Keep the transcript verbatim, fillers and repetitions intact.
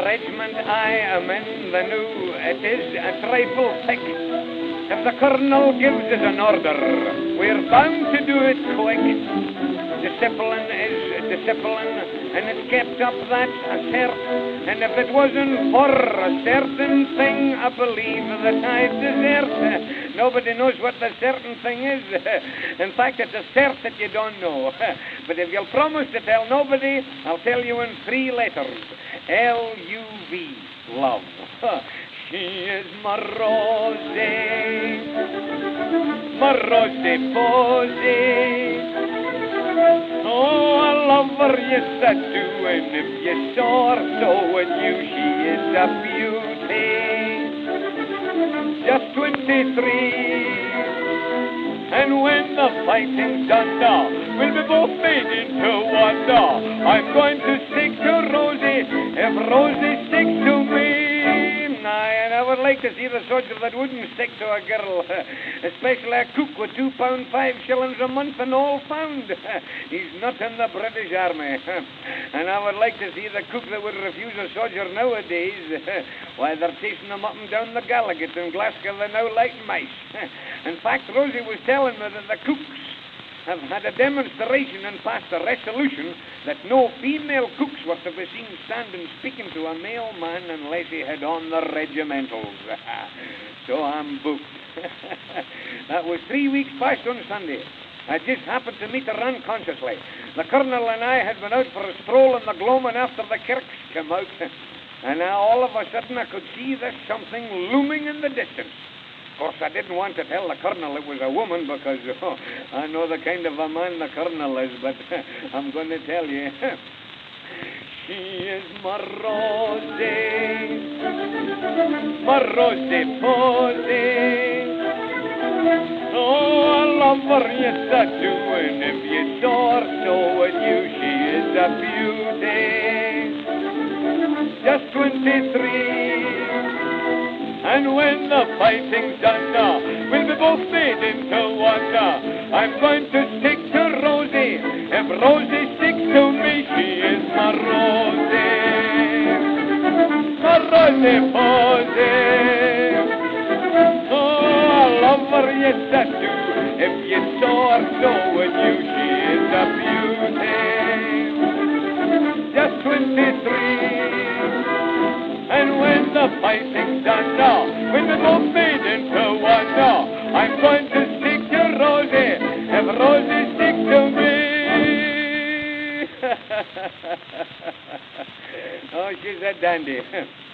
regiment I am in the new, it is a trifle thick. If the colonel gives us an order, we're bound to do it quick. Discipline is discipline, and it's kept up, that's a cert. And if it wasn't for a certain thing, I believe that I'd desert. Nobody knows what the certain thing is. In fact, it's a cert that you don't know. But if you'll promise to tell nobody, I'll tell you in three letters. L U V, love. She is my Rosie, my Rosie Posey. Oh, I love her, yes I do, and if you saw her, so would you. She is a beauty, just twenty-three. And when the fighting's done now, we'll be both made into one now. I'm going to stick to Rosie, if Rosie sticks to me. Aye, and I would like to see the soldier that wouldn't stick to a girl, especially a cook with two pound five shillings a month and all found. He's not in the British Army. And I would like to see the cook that would refuse a soldier nowadays. Why, they're chasing them up and down the Gallagher in Glasgow, they're now like mice. In fact, Rosie was telling me that the cooks have had a demonstration and passed a resolution that no female cooks were to be seen standing speaking to a male man unless he had on the regimentals. So I'm booked. That was three weeks past on Sunday. I just happened to meet her unconsciously. The colonel and I had been out for a stroll in the gloaming after the kirks came out. And now all of a sudden I could see there's something looming in the distance. Of course, I didn't want to tell the colonel it was a woman because oh, I know the kind of a man the colonel is, but I'm going to tell you. She is my Rosie, my Rosie Posey. Oh, I love her, yes I do, and if you saw her, so would you. She is a beauty, just twenty-three. And when the fighting's done now, we'll be both made into one now. I'm going to stick to Rosie, if Rosie sticks to me. She is my Rosie, my Rosie Posey. Oh, I love her, yes I do, if you saw her, so would you. She is a beauty, just twenty-three. And when the fighting's done now, when we're both made into one now, I'm going to stick to Rosie, if Rosie sticks to me. Oh, she's a dandy.